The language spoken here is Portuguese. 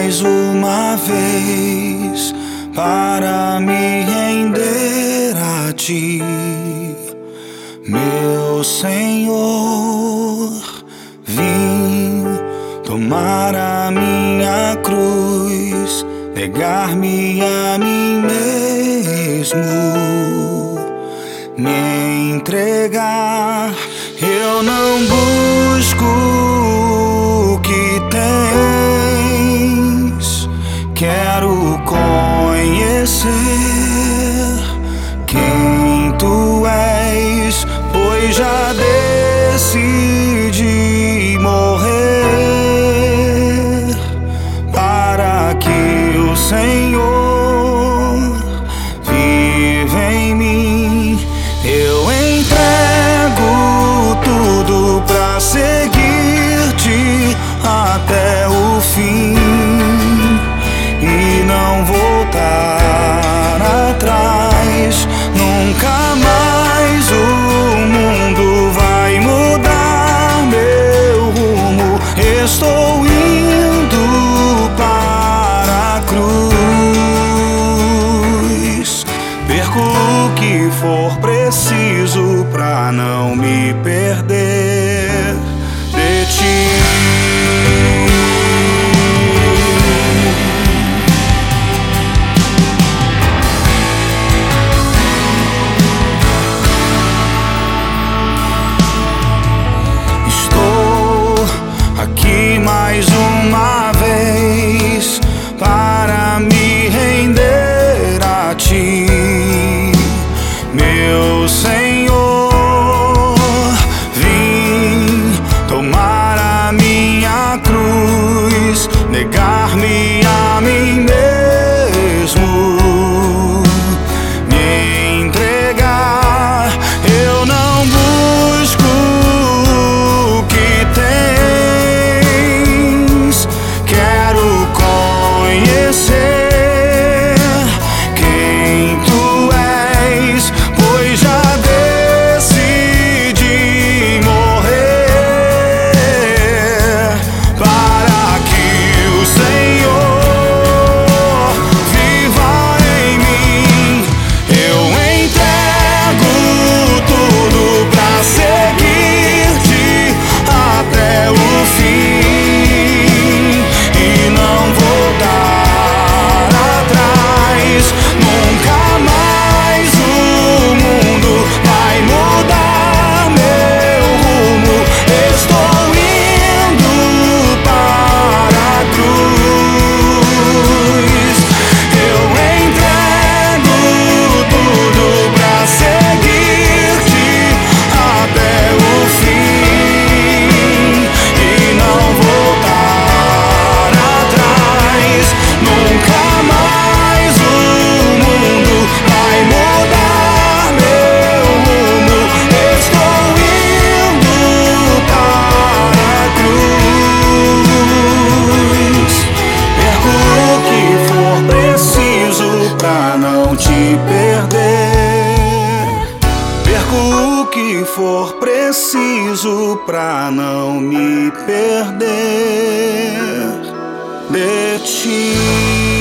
mais uma vez para me render a ti, meu Senhor. Vim tomar a minha cruz, negar-me a mim mesmo, me entregar. Eu não busco o que tens, quero conhecer quem tu és, pois já decidi morrer para que o Senhor viva em mim. Eu entrego tudo pra seguir-te até o fim e não voltar atrás. Nunca mais o mundo vai mudar meu rumo. Estou indo para a cruz. Perco o que for preciso pra não me perder de ti. Aqui mais uma vez para me render a ti, meu Senhor. Vim tomar a minha cruz, negar-me a mim mesmo, me entregar. Eu não busco o que tens, quero conhecer quem tu és, pois já decidi morrer para que o Senhor viva em mim. Eu entrego tudo pra seguir-te até o fim e não voltar atrás. Nunca mais o mundo vai mudar meu rumo. Estou indo para a cruz. Eu entrego tudo pra seguir-te até o fim e não voltar atrás. Nunca mais o mundo vai mudar meu rumo. Estou indo para a cruz. Perco o que for preciso pra não te perder. Perco o que for preciso pra não me perder de ti.